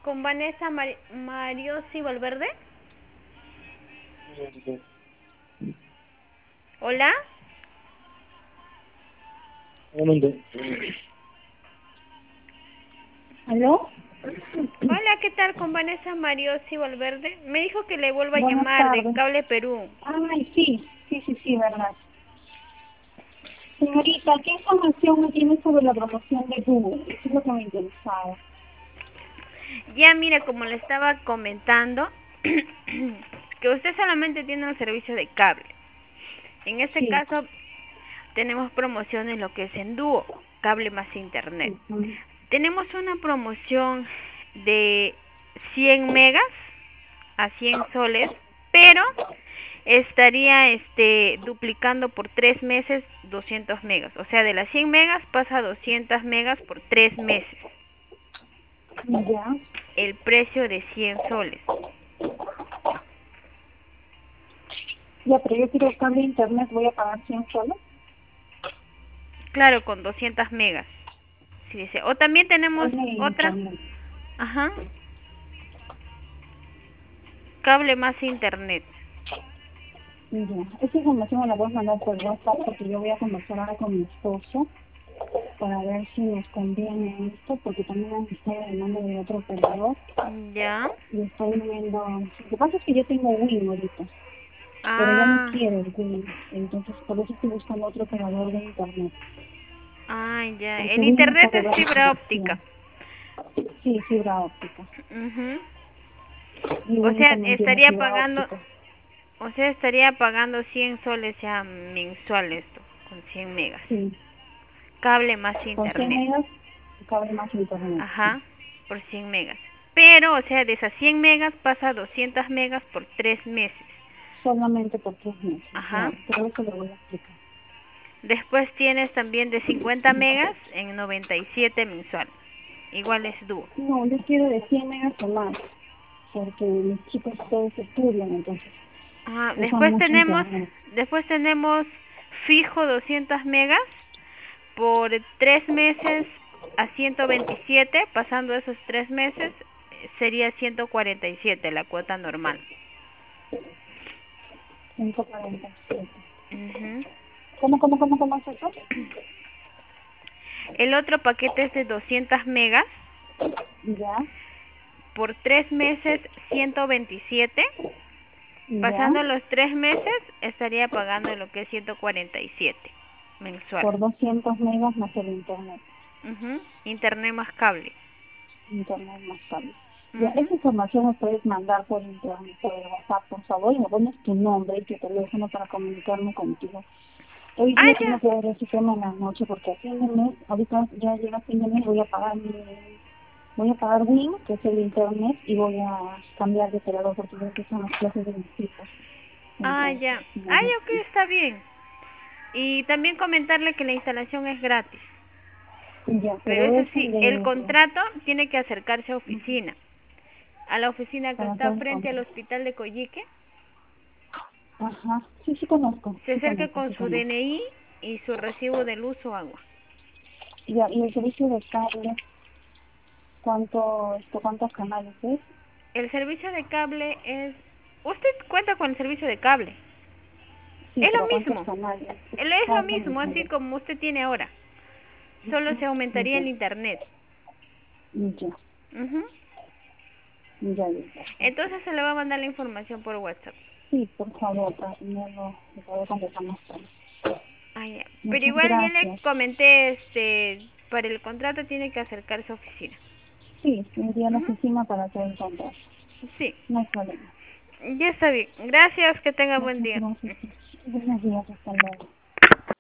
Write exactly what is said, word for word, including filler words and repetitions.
con Vanessa Mar Mariosi Valverde. Hola. ¿Aló? Hola, ¿qué tal con Vanessa Mariosi Valverde? Me dijo que le vuelva a Buenas llamar de tardes. Cable Perú. Ay, sí, sí, sí, sí, verdad. Señorita, ¿qué información me tiene sobre la promoción de Google? Eso es lo que me interesaba. Ya mira, como le estaba comentando, que usted solamente tiene un servicio de cable. En este Sí. caso, tenemos promociones lo que es en dúo, cable más internet. Ujú. Tenemos una promoción de cien megas a cien soles, pero estaría este duplicando por tres meses doscientos megas. O sea, de las cien megas pasa a doscientos megas por tres meses. Ya. El precio de cien soles. Ya, pero yo quiero cable de internet, voy a pagar cien soles. Claro, con doscientos megas. Sí, dice. O también tenemos Cable de otra. internet. Ajá. Cable más internet. Ya. Esa información me la voy a mandar por WhatsApp porque yo voy a conversar ahora con mi esposo para ver si nos conviene esto, porque también han estado llamando de otro operador Ya. y estoy viendo. Lo que pasa es que yo tengo Win ahorita, pero ya no Ah. quiero el Win, entonces por eso estoy buscando otro operador de internet, Ah, ya. porque El Win me está internet es cobrando fibra óptica. comisión. Sí, fibra óptica. Mhm. Y O Win sea, también tiene estaría fibra pagando, óptica. o sea, estaría pagando cien soles ya mensual esto, con cien megas. Sí, Cable más por cien internet. megas, cable más internet, sí. Ajá, por cien megas. Pero, o sea, de esas cien megas pasa a doscientos megas por tres meses. Solamente por tres meses, Ajá. ya, pero eso lo voy a explicar. Después tienes también de cincuenta megas en noventa y siete mensual. Igual es dúo. No, yo quiero de cien megas o más, porque mis chicos todos estudian, entonces Ah, usan después mucho tenemos, internet. después tenemos fijo doscientos megas por tres meses a ciento veintisiete, pasando esos tres meses eh, sería ciento cuarenta y siete la cuota normal. ciento cuarenta y siete. Ujú. ¿Cómo, cómo, cómo, cómo es eso? El otro paquete es de doscientos megas Ya, por tres meses ciento veintisiete, ya, pasando los tres meses estaría pagando lo que es ciento cuarenta y siete mensual. por doscientos megas más el internet. Ujú. Internet más cable. Internet más cable. Ya, Ujú. esa información me puedes mandar por internet, por el WhatsApp, por favor, y me pones tu nombre y tu teléfono para comunicarme contigo. Hoy Ah, día ya. tengo que ver ese tema en la noche, porque a fin de mes, ahorita ya llega fin de mes, voy a pagar mi, voy a pagar Win, que es el internet, y voy a cambiar de operador porque creo que son las clases de mis hijos. Ah, ya. Entonces, no, Ah, no, ya, ok, está bien. Y también comentarle que la instalación es gratis. ya, Pero pero eso eso sí, el de, contrato tiene que acercarse a ujú, oficina. A la oficina que para está hacer el frente al contrato. hospital de Coyique. Ajá, sí, sí conozco, Se sí acerque conozco, con sí su conozco. D N I y su recibo de luz o agua. Ya, y el servicio de cable, ¿cuánto, esto, cuántos canales es? El servicio de cable es... Usted cuenta con el servicio de cable. Sí, Es pero lo ¿cuántos mismo. canales? Él es Ah, lo es lo mismo, mismo, así ya. como usted tiene ahora. Solo se Ujú, aumentaría ya, el internet. ya, Ujú. ya, ya, ya. Entonces se le va a mandar la información por WhatsApp. Sí, por favor, para tenerlo, para poder conversar más tarde. Ah, ya. Pero Muchas igual ya le gracias. comenté, este, para el contrato tiene que acercarse a oficina. Sí, me iría a la Ujú. oficina para hacer el contrato. Sí, No hay problema. ya está bien. Gracias, que tenga buen Muchas día. gracias. Buenos días, hasta luego.